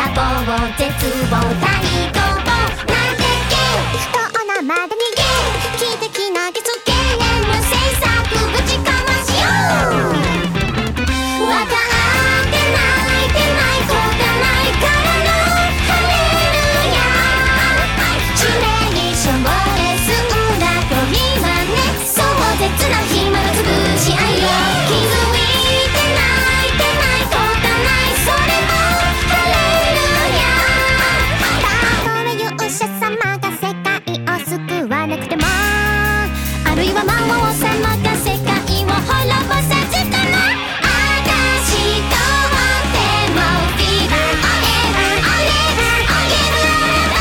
望絶望大逃亡なんてゲ不幸なまで逃げ奇跡な月芸無制作ぶちかましようわかって泣いてない子がないからのハレルヤ致命にしょぼれすんだと今ね壮絶な暇のつぶし合いよ気づいて泣いてない子がないそれもハレルヤたとえ勇者様が世界を救わなくてもあるいは魔王様が世界を滅ぼさずともあたしとってもフィーバーオレバーオレバーオレバ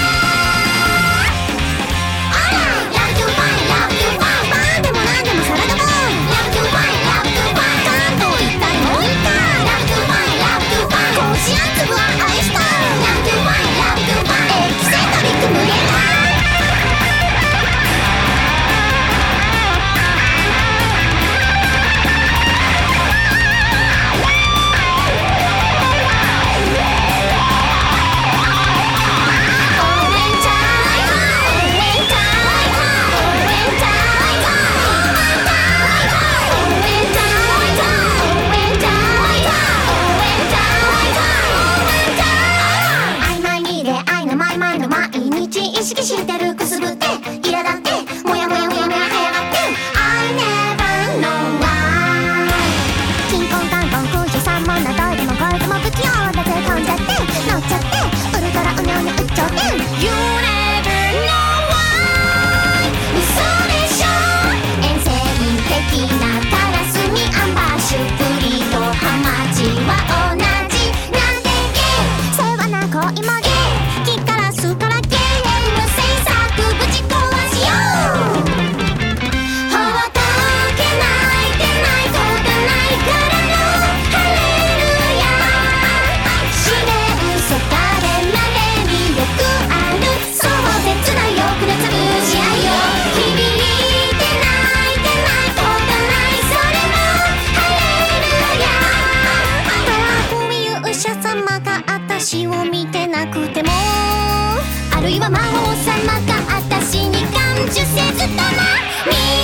ーラブトゥファイラブトゥファイパンでもなんでもサラダボーイラブトゥファイラブトゥファイ関東一体もう一回ラブトゥファイラブトゥファイ甲子園粒は愛したラブトゥファイラブトゥファイエキセントリック無限大意識してるくすぶって苛立ってもやもやもやもやはやがって I never know why キンコンカンコン空手三問などいでもこれでも不器用だぜ飛んじゃって乗っちゃってウルトラうにょうに一丁点 You never know why 嘘でしょ遠征的なカラスミアンバッシュプリとハマチは同じなんてゲー世話な恋もゲー木から巣からゲーぶち壊しようほっとけないてない子がないからのハレルヤ試練そかれまでによくある壮絶な欲のつぶし合いよ響いて泣いてない子がないそれもハレルヤブラック勇者様が私を見てなくてもあるいは魔王様が私に感受せずとも